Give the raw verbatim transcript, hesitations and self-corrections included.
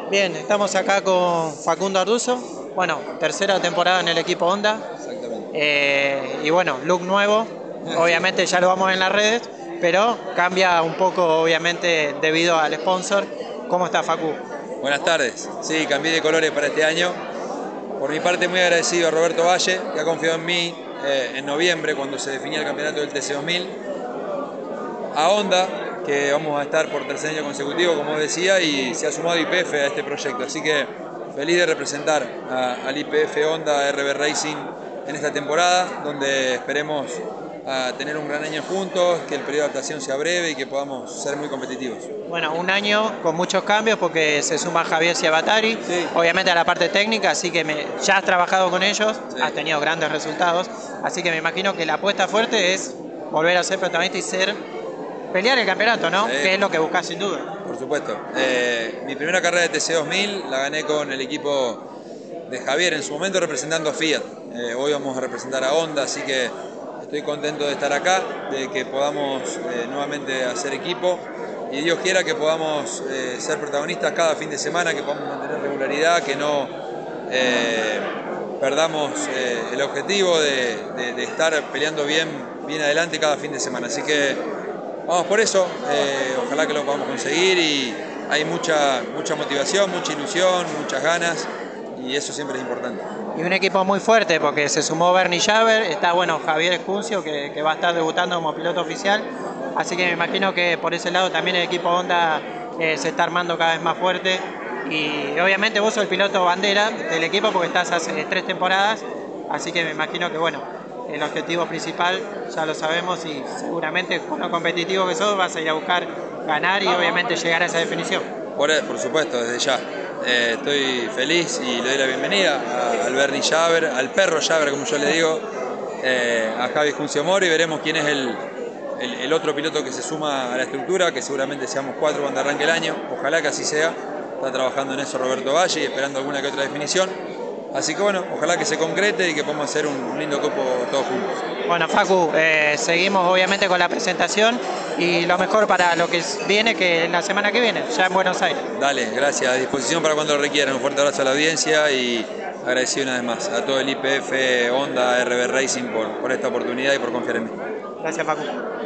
Bien, estamos acá con Facundo Arduzo. Bueno, tercera temporada en el equipo Honda. Exactamente. Eh, y bueno, look nuevo. Obviamente ya lo vamos en las redes, pero cambia un poco, obviamente, debido al sponsor. ¿Cómo está, Facu? Buenas tardes. Sí, cambié de colores para este año. Por mi parte, muy agradecido a Roberto Valle, que ha confiado en mí eh, en noviembre, cuando se definía el campeonato del T C dos mil. A Honda, que vamos a estar por tercer año consecutivo, como decía, y se ha sumado I P F a este proyecto. Así que feliz de representar a, al I P F Honda R B Racing en esta temporada, donde esperemos a tener un gran año juntos, que el periodo de adaptación sea breve y que podamos ser muy competitivos. Bueno, un año con muchos cambios porque se suma Javier Ciabatari, Sí. obviamente a la parte técnica, así que me, ya has trabajado con ellos, Sí. has tenido grandes resultados, así que me imagino que la apuesta fuerte es volver a ser protagonista y ser pelear el campeonato, ¿no? Sí. Que es lo que buscas sin duda. Por supuesto. Eh, mi primera carrera de T C dos mil la gané con el equipo de Javier, en su momento representando a Fiat. Eh, hoy vamos a representar a Honda, así que estoy contento de estar acá, de que podamos eh, nuevamente hacer equipo y Dios quiera que podamos eh, ser protagonistas cada fin de semana, que podamos mantener regularidad, que no eh, perdamos eh, el objetivo de, de, de estar peleando bien, bien adelante cada fin de semana. Así que vamos por eso, eh, ojalá que lo podamos conseguir y hay mucha, mucha motivación, mucha ilusión, muchas ganas y eso siempre es importante. Y un equipo muy fuerte porque se sumó Bernie Javer, está bueno Javier Escuncio que, que va a estar debutando como piloto oficial, así que me imagino que por ese lado también el equipo Honda eh, se está armando cada vez más fuerte y obviamente vos sos el piloto bandera del equipo porque estás hace tres temporadas, así que me imagino que bueno, el objetivo principal ya lo sabemos y seguramente con lo competitivo que sos vas a ir a buscar ganar y obviamente llegar a esa definición. Por, por supuesto, desde ya. Eh, estoy feliz y le doy la bienvenida a, al Bernie Javer, al perro Javer, como yo le digo, eh, a Javi Juncio Moro y veremos quién es el, el, el otro piloto que se suma a la estructura, que seguramente seamos cuatro cuando arranque el año. Ojalá que así sea. Está trabajando en eso Roberto Valle y esperando alguna que otra definición. Así que bueno, ojalá que se concrete y que podamos hacer un, un lindo grupo todos juntos. Bueno, Facu, eh, seguimos obviamente con la presentación y lo mejor para lo que viene, que la semana que viene, ya en Buenos Aires. Dale, gracias, a disposición para cuando lo requieran. Un fuerte abrazo a la audiencia y agradecido una vez más a todo el I P F Honda R B Racing por, por esta oportunidad y por confiar en mí. Gracias, Facu.